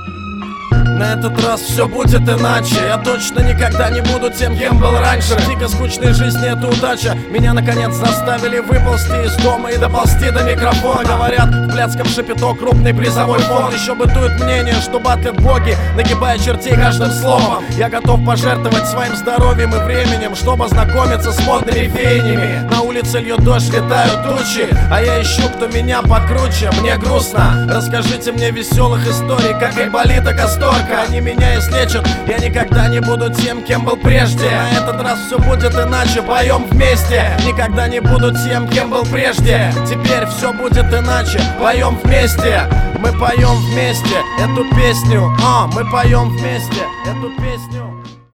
На этот раз все будет иначе. Я точно никогда не буду тем, кем был раньше. В дико скучной жизни это удача. Меня наконец заставили выползти из дома и доползти до микрофона. Говорят, в Блядском Шапито крупный призовой фонд. Еще бытует мнение, что батлят боги, нагибая чертей каждым словом. Я готов пожертвовать своим здоровьем и временем, чтобы ознакомиться с модными веяниями. На улице льет дождь, летают тучи, а я ищу, кто меня покруче. Мне грустно, расскажите мне веселых историй, как Айболит и Касторка. Они меня излечат, я никогда не буду тем, кем был прежде. На этот раз все будет иначе, поем вместе. Никогда не буду тем, кем был прежде. Теперь все будет иначе, поем вместе. Мы поем вместе эту песню, мы поем вместе эту песню.